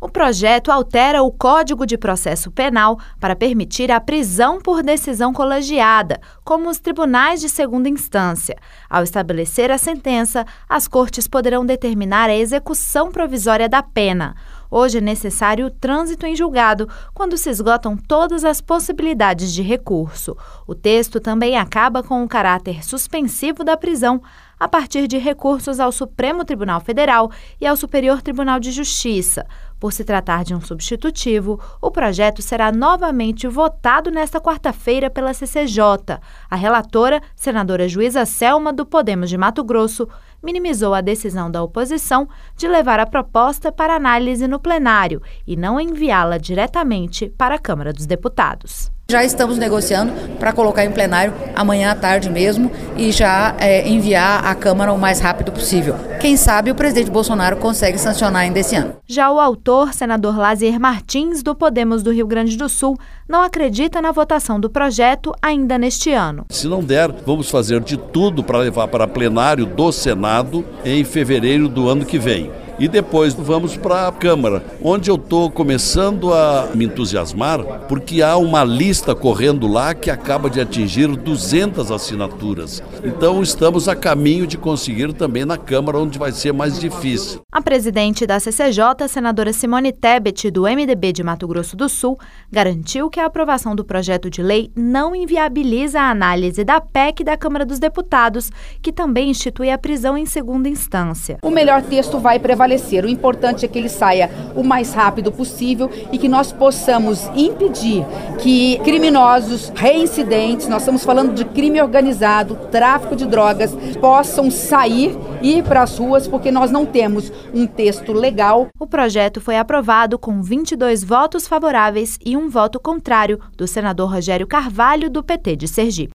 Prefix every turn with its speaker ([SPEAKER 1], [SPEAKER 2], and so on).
[SPEAKER 1] O projeto altera o Código de Processo Penal para permitir a prisão por decisão colegiada, como os tribunais de segunda instância. Ao estabelecer a sentença, as cortes poderão determinar a execução provisória da pena. Hoje é necessário o trânsito em julgado, quando se esgotam todas as possibilidades de recurso. O texto também acaba com o caráter suspensivo da prisão, a partir de recursos ao Supremo Tribunal Federal e ao Superior Tribunal de Justiça. Por se tratar de um substitutivo, o projeto será novamente votado nesta quarta-feira pela CCJ. A relatora, senadora Juíza Selma, do Podemos de Mato Grosso, minimizou a decisão da oposição de levar a proposta para análise no plenário e não enviá-la diretamente para a Câmara dos Deputados.
[SPEAKER 2] Já estamos negociando para colocar em plenário amanhã à tarde mesmo e já enviar à Câmara o mais rápido possível. Quem sabe o presidente Bolsonaro consegue sancionar ainda esse ano.
[SPEAKER 1] Já o autor, senador Lazier Martins, do Podemos do Rio Grande do Sul, não acredita na votação do projeto ainda neste ano.
[SPEAKER 3] Se não der, vamos fazer de tudo para levar para plenário do Senado em fevereiro do ano que vem. E depois vamos para a Câmara, onde eu estou começando a me entusiasmar, porque há uma lista correndo lá que acaba de atingir 200 assinaturas. Então estamos a caminho de conseguir também na Câmara, onde vai ser mais difícil.
[SPEAKER 1] A presidente da CCJ, senadora Simone Tebet, do MDB de Mato Grosso do Sul, garantiu que a aprovação do projeto de lei não inviabiliza a análise da PEC da Câmara dos Deputados, que também institui a prisão em segunda instância.
[SPEAKER 4] O melhor texto vai prevalecer. O importante é que ele saia o mais rápido possível e que nós possamos impedir que criminosos reincidentes, nós estamos falando de crime organizado, tráfico de drogas, possam sair e ir para as ruas, porque nós não temos um texto legal.
[SPEAKER 1] O projeto foi aprovado com 22 votos favoráveis e um voto contrário do senador Rogério Carvalho, do PT de Sergipe.